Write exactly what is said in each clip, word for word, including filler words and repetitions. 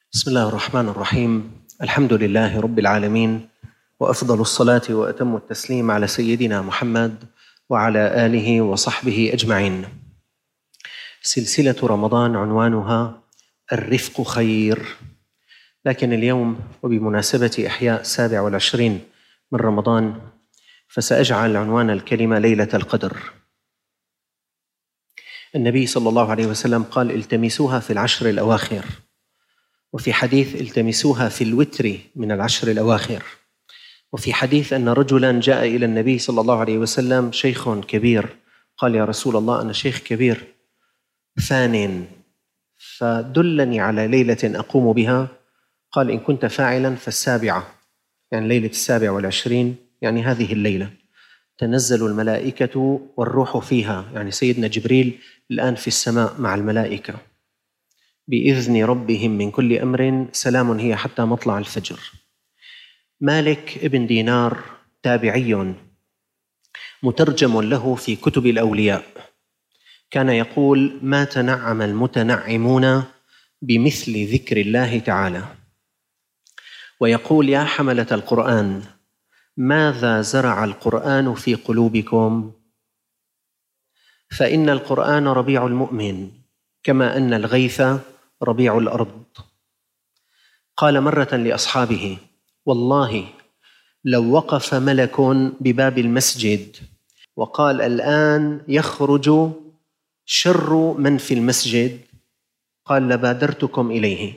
بسم الله الرحمن الرحيم. الحمد لله رب العالمين، وأفضل الصلاة وأتم التسليم على سيدنا محمد وعلى آله وصحبه أجمعين. سلسلة رمضان عنوانها الرفق خير، لكن اليوم وبمناسبة إحياء السابع والعشرين من رمضان فسأجعل عنوان الكلمة ليلة القدر. النبي صلى الله عليه وسلم قال: التمسوها في العشر الأواخر، وفي حديث: التمسوها في الوتر من العشر الأواخر، وفي حديث أن رجلاً جاء إلى النبي صلى الله عليه وسلم شيخ كبير، قال: يا رسول الله، أنا شيخ كبير فان، فدلني على ليلة أقوم بها. قال: إن كنت فاعلاً فالسابعة، يعني ليلة السابع والعشرين، يعني هذه الليلة تنزل الملائكة والروح فيها، يعني سيدنا جبريل الآن في السماء مع الملائكة بإذن ربهم من كل أمر، سلام هي حتى مطلع الفجر. مالك ابن دينار تابعي مترجم له في كتب الأولياء، كان يقول: ما تنعم المتنعمون بمثل ذكر الله تعالى. ويقول: يا حملة القرآن، ماذا زرع القرآن في قلوبكم؟ فإن القرآن ربيع المؤمن، كما أن الغيث ربيع الأرض. قال مرة لأصحابه: والله لو وقف ملك بباب المسجد وقال: الآن يخرج شر من في المسجد، قال: لبادرتكم إليه.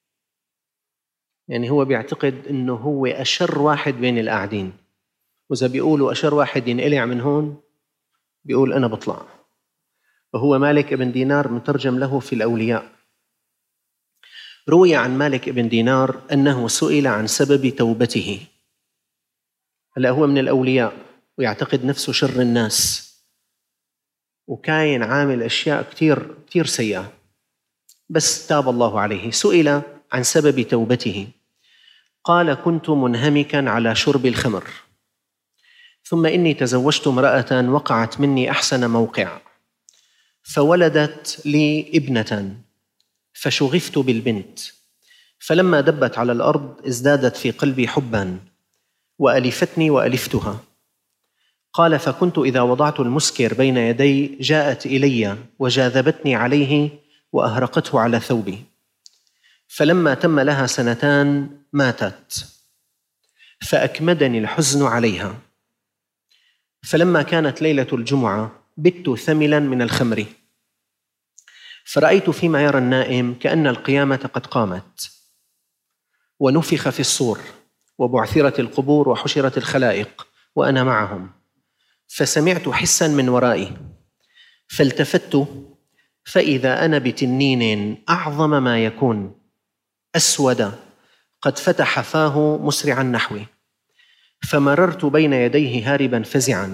يعني هو بيعتقد أنه هو أشر واحد بين القاعدين، وإذا بيقولوا أشر واحد ينقلع من هون بيقول أنا بطلع. وهو مالك ابن دينار مترجم له في الأولياء. روي عن مالك ابن دينار أنه سئل عن سبب توبته. هلأ هو من الأولياء ويعتقد نفسه شر الناس، وكاين عامل أشياء كتير كتير سيئة، بس تاب الله عليه. سئل عن سبب توبته، قال: كنت منهمكاً على شرب الخمر، ثم إني تزوجت امرأة وقعت مني أحسن موقع، فولدت لي ابنة، فشغفت بالبنت، فلما دبت على الأرض ازدادت في قلبي حباً، وألفتني وألفتها. قال: فكنت إذا وضعت المسكر بين يدي جاءت إلي وجاذبتني عليه وأهرقته على ثوبي، فلما تم لها سنتان ماتت، فأكمدني الحزن عليها. فلما كانت ليلة الجمعة بت ثملاً من الخمر، فرأيت فيما يرى النائم كأن القيامة قد قامت، ونفخ في الصور، وبعثرت القبور، وحشرت الخلائق، وأنا معهم. فسمعت حساً من ورائي، فالتفت فإذا أنا بتنين أعظم ما يكون، أسود، قد فتح فاه مسرعاً نحوي، فمررت بين يديه هارباً فزعاً.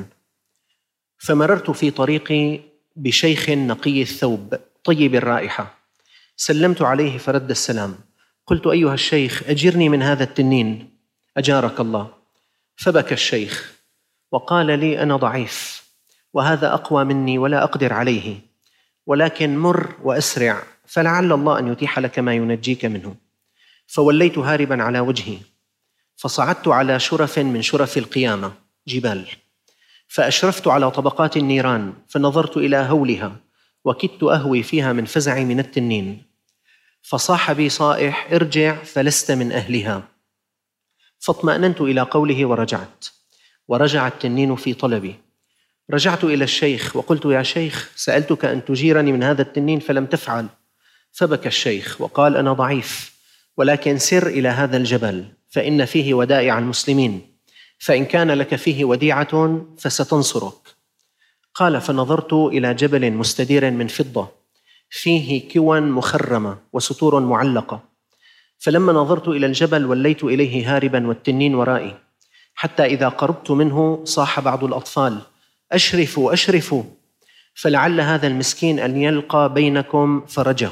فمررت في طريقي بشيخ نقي الثوب طيب الرائحة، سلمت عليه فرد السلام. قلت: أيها الشيخ، أجرني من هذا التنين، أجارك الله. فبكى الشيخ وقال لي: أنا ضعيف، وهذا أقوى مني ولا أقدر عليه، ولكن مر وأسرع، فلعل الله أن يتيح لك ما ينجيك منه. فوليت هارباً على وجهي، فصعدت على شرف من شرف القيامة، جبال، فأشرفت على طبقات النيران، فنظرت إلى هولها، وكدت أهوي فيها من فزعي من التنين. فصاح بي صائح: ارجع فلست من أهلها. فاطمأننت إلى قوله ورجعت، ورجع التنين في طلبي. رجعت إلى الشيخ وقلت: يا شيخ، سألتك أن تجيرني من هذا التنين فلم تفعل. فبكى الشيخ وقال: أنا ضعيف، ولكن سر إلى هذا الجبل، فإن فيه ودائع المسلمين، فإن كان لك فيه وديعة فستنصرك. قال: فنظرت إلى جبل مستدير من فضة، فيه كوى مخرمة وسطور معلقة، فلما نظرت إلى الجبل وليت إليه هارباً والتنين ورائي، حتى إذا قربت منه صاح بعض الأطفال: أشرفوا أشرفوا، فلعل هذا المسكين أن يلقى بينكم فرجه.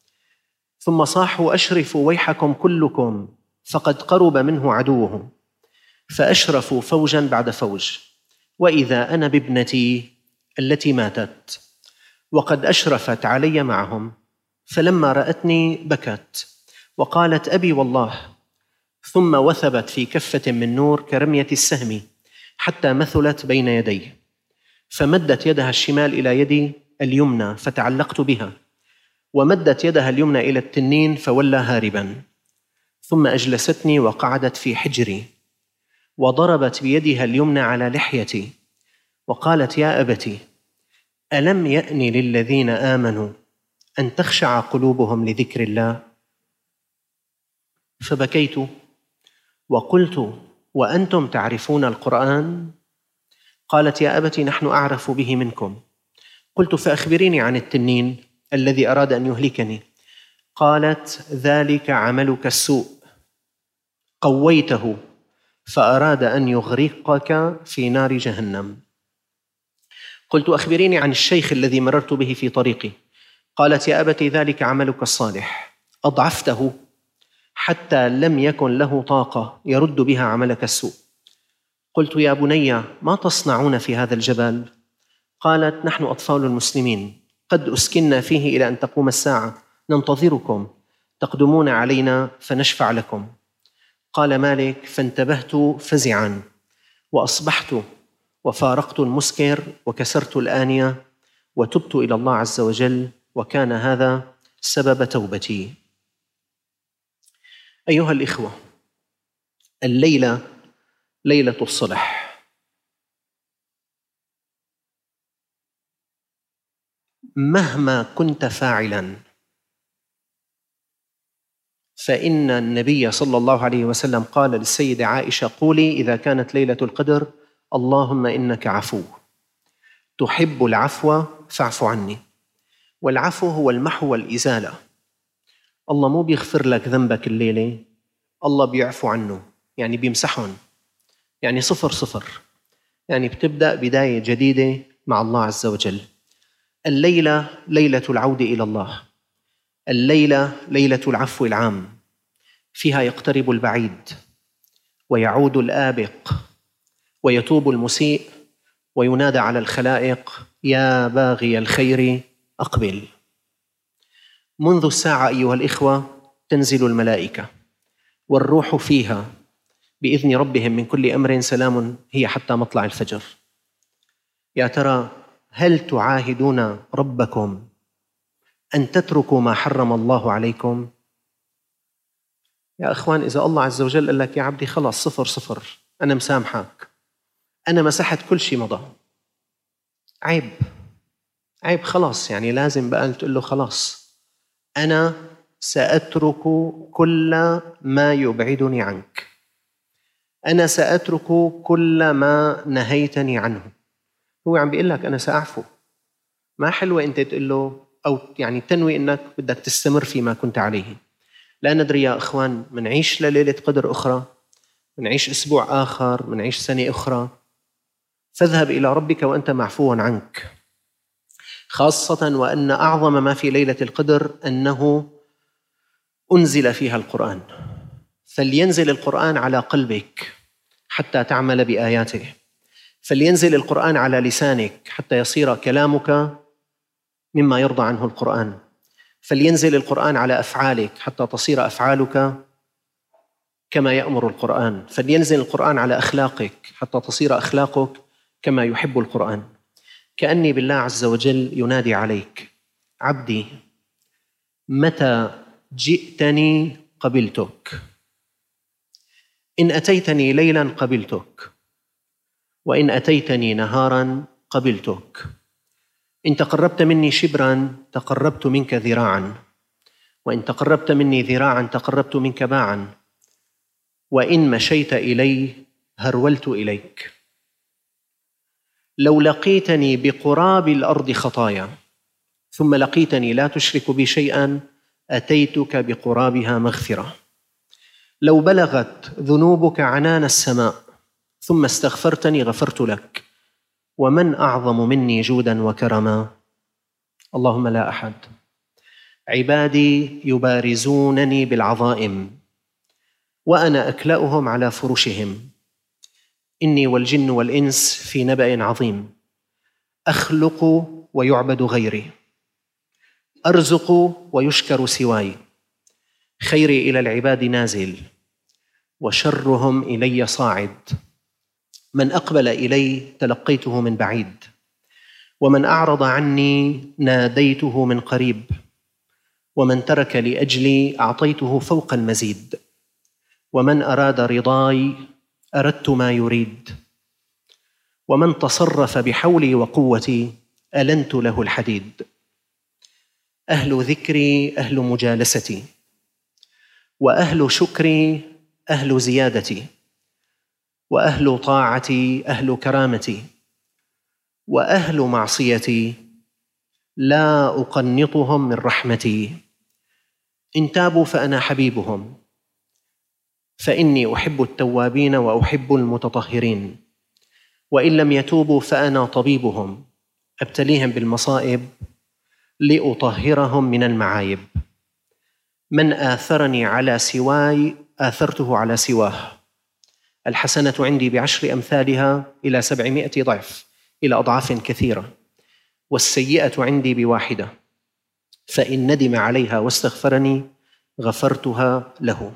ثم صاحوا: أشرفوا ويحكم كلكم، فقد قرب منه عدوه. فأشرفوا فوجاً بعد فوج، وإذا أنا بابنتي التي ماتت، وقد أشرفت علي معهم، فلما رأتني بكت وقالت: أبي والله. ثم وثبت في كفة من نور كرمية السهم حتى مثلت بين يدي، فمدت يدها الشمال إلى يدي اليمنى فتعلقت بها، ومدت يدها اليمنى إلى التنين فولى هاربا. ثم أجلستني وقعدت في حجري، وضربت بيدها اليمنى على لحيتي، وقالت: يا أبتي، ألم يأن للذين آمنوا أن تخشع قلوبهم لذكر الله؟ فبكيت وقلت: وأنتم تعرفون القرآن؟ قالت: يا أبتي، نحن أعرف به منكم. قلت: فأخبريني عن التنين الذي أراد أن يهلكني. قالت: ذلك عملك السوء، قويته فأراد أن يغرقك في نار جهنم. قلت: أخبريني عن الشيخ الذي مررت به في طريقي. قالت: يا أبتي، ذلك عملك الصالح، أضعفته حتى لم يكن له طاقة يرد بها عملك السوء. قلت: يا بني، ما تصنعون في هذا الجبل؟ قالت: نحن أطفال المسلمين، قد أسكننا فيه إلى أن تقوم الساعة، ننتظركم، تقدمون علينا فنشفع لكم. قال مالك: فانتبهت فزعا، وأصبحت وفارقت المسكر وكسرت الآنية وتبت إلى الله عز وجل، وكان هذا سبب توبتي. أيها الإخوة، الليلة ليلة الصلح. مهما كنت فاعلاً فإن النبي صلى الله عليه وسلم قال للسيدة عائشة: قولي إذا كانت ليلة القدر: اللهم إنك عفو تحب العفو فاعف عني. والعفو هو المحو والإزالة. الله مو بيغفر لك ذنبك الليلة، الله بيعفو عنه، يعني بيمسحهم، يعني صفر صفر، يعني بتبدأ بداية جديدة مع الله عز وجل. الليلة ليلة العودة إلى الله، الليلة ليلة العفو العام، فيها يقترب البعيد ويعود الآبق ويتوب المسيء، وينادى على الخلائق: يا باغي الخير أقبل. منذ الساعة أيها الإخوة تنزل الملائكة والروح فيها بإذن ربهم من كل أمر، سلام هي حتى مطلع الفجر. يا ترى هل تعاهدون ربكم أن تتركوا ما حرم الله عليكم؟ يا أخوان، إذا الله عز وجل قال لك: يا عبدي خلاص صفر صفر، أنا مسامحك، أنا مسحت كل شيء مضى، عيب عيب خلاص، يعني لازم بقى تقول له: خلاص أنا سأترك كل ما يبعدني عنك، أنا سأترك كل ما نهيتني عنه. هو عم بيقول لك: أنا سأعفو. ما حلوة أنت تقول له أو يعني تنوي أنك بدك تستمر فيما كنت عليه. لا ندري يا أخوان، منعيش لليلة قدر أخرى، منعيش أسبوع آخر، منعيش سنة أخرى. فاذهب إلى ربك وأنت معفو عنك، خاصة وأن أعظم ما في ليلة القدر أنه أنزل فيها القرآن. فلينزل القرآن على قلبك حتى تعمل بآياته، فلينزل القرآن على لسانك حتى يصير كلامك مما يرضى عنه القرآن، فلينزل القرآن على أفعالك حتى تصير أفعالك كما يأمر القرآن، فلينزل القرآن على أخلاقك حتى تصير أخلاقك كما يحب القرآن. كأني بالله عز وجل ينادي عليك: عبدي، متى جئتني قبلتك، إن أتيتني ليلاً قبلتك، وإن أتيتني نهاراً قبلتك، إن تقربت مني شبراً تقربت منك ذراعاً، وإن تقربت مني ذراعاً تقربت منك باعاً، وإن مشيت إلي هرولت إليك. لو لقيتني بقراب الأرض خطايا ثم لقيتني لا تشرك بي شيئاً أتيتك بقرابها مغفرة. لو بلغت ذنوبك عنان السماء ثم استغفرتني غفرت لك، ومن أعظم مني جوداً وكرما؟ اللهم لا أحد. عبادي يبارزونني بالعظائم وأنا أكلأهم على فرشهم، إني والجن والإنس في نبأ عظيم، أخلق ويعبد غيري، أرزق ويشكر سواي، خيري إلى العباد نازل وشرهم إلي صاعد. من أقبل إلي تلقيته من بعيد، ومن أعرض عني ناديته من قريب، ومن ترك لأجلي أعطيته فوق المزيد، ومن أراد رضاي أردت ما يريد، ومن تصرف بحولي وقوتي ألنت له الحديد. أهل ذكري أهل مجالستي، وأهل شكري أهل زيادتي، وأهل طاعتي أهل كرامتي، وأهل معصيتي لا أقنطهم من رحمتي. إن تابوا فأنا حبيبهم، فإني أحب التوابين وأحب المتطهرين، وإن لم يتوبوا فأنا طبيبهم، أبتليهم بالمصائب لأطهرهم من المعايب. من آثرني على سواي آثرته على سواه. الحسنة عندي بعشر أمثالها إلى سبعمائة ضعف، إلى أضعاف كثيرة، والسيئة عندي بواحدة، فإن ندم عليها واستغفرني غفرتها له.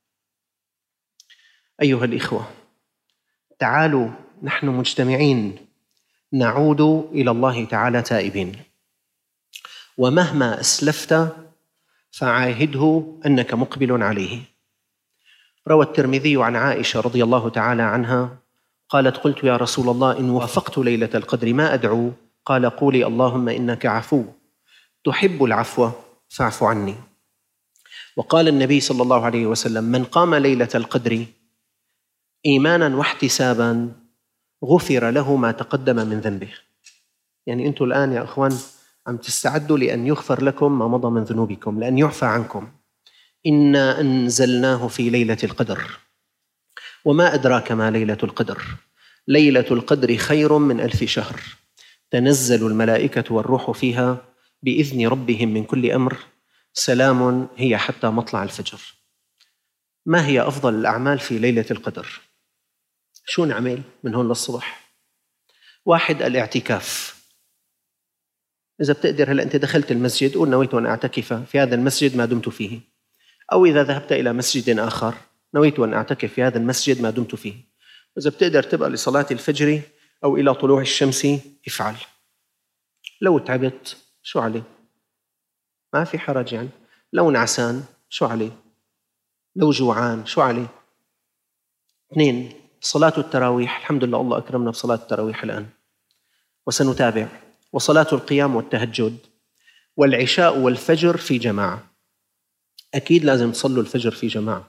أيها الإخوة، تعالوا نحن مجتمعين نعود إلى الله تعالى تائبين، ومهما أسلفت فعاهده أنك مقبل عليه. روى الترمذي عن عائشة رضي الله تعالى عنها قالت: قلت يا رسول الله إن وافقت ليلة القدر ما أدعو؟ قال: قولي اللهم إنك عفو تحب العفو فاعف عني. وقال النبي صلى الله عليه وسلم: من قام ليلة القدر إيمانا واحتسابا غفر له ما تقدم من ذنبه. يعني أنتم الآن يا أخوان عم تستعدوا لأن يغفر لكم ما مضى من ذنوبكم، لأن يعفى عنكم. إنا أنزلناه في ليلة القدر، وما أدراك ما ليلة القدر. ليلة القدر خير من ألف شهر، تنزل الملائكة والروح فيها بإذن ربهم من كل أمر، سلام هي حتى مطلع الفجر. ما هي أفضل الأعمال في ليلة القدر؟ شو نعمل من هون للصبح؟ واحد، الاعتكاف. إذا بتقدر هلأ أنت دخلت المسجد قول نويت أن أعتكف في هذا المسجد ما دمت فيه، أو إذا ذهبت إلى مسجد آخر نويت أن أعتكف في هذا المسجد ما دمت فيه. إذا بتقدر تبقى لصلاة الفجر أو إلى طلوع الشمس افعل. لو تعبت شو عليه؟ ما في حرج يعني. لو نعسان شو عليه؟ لو جوعان شو عليه؟ اثنين، صلاة التراويح. الحمد لله الله أكرمنا بصلاة التراويح الآن وسنتابع. وصلاة القيام والتهجد، والعشاء والفجر في جماعة. أكيد لازم تصلوا الفجر في جماعة.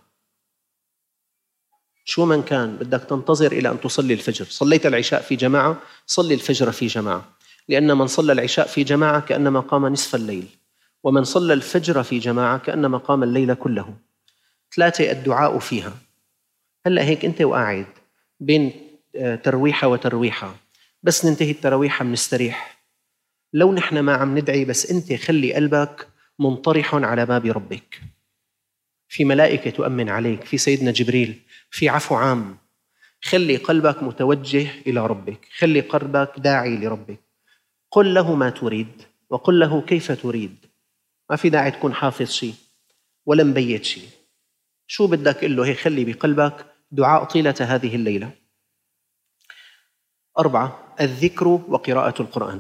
شو من كان بدك تنتظر إلى أن تصلي الفجر. صليت العشاء في جماعة، صلي الفجر في جماعة، لأن من صلى العشاء في جماعة كأنما قام نصف الليل، ومن صلى الفجر في جماعة كأنما قام الليل كله. ثلاثة، الدعاء فيها. هلأ هيك أنت وقاعد بين ترويحة وترويحة، بس ننتهي الترويحة منستريح. لو نحن ما عم ندعي، بس أنت خلي قلبك منطرح على باب ربك، في ملائكة تؤمن عليك، في سيدنا جبريل، في عفو عام. خلي قلبك متوجه إلى ربك، خلي قلبك داعي لربك. قل له ما تريد وقل له كيف تريد. ما في داعي تكون حافظ شيء ولا مبيت شيء. شو بدك قل له هيك، خلي بقلبك دعاء طيلة هذه الليلة. أربعة، الذكر وقراءة القرآن.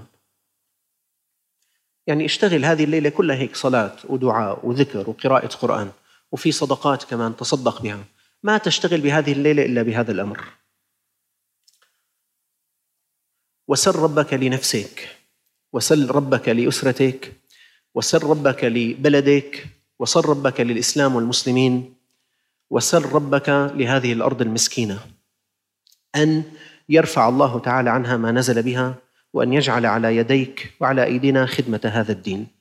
يعني اشتغل هذه الليلة كلها هيك صلاة ودعاء وذكر وقراءة قرآن، وفي صدقات كمان تصدق بها. ما تشتغل بهذه الليلة إلا بهذا الأمر. وسل ربك لنفسك، وسل ربك لأسرتك، وسل ربك لبلدك، وسل ربك للإسلام والمسلمين، وسل ربك لهذه الأرض المسكينة أن يرفع الله تعالى عنها ما نزل بها، وأن يجعل على يديك وعلى أيدينا خدمة هذا الدين.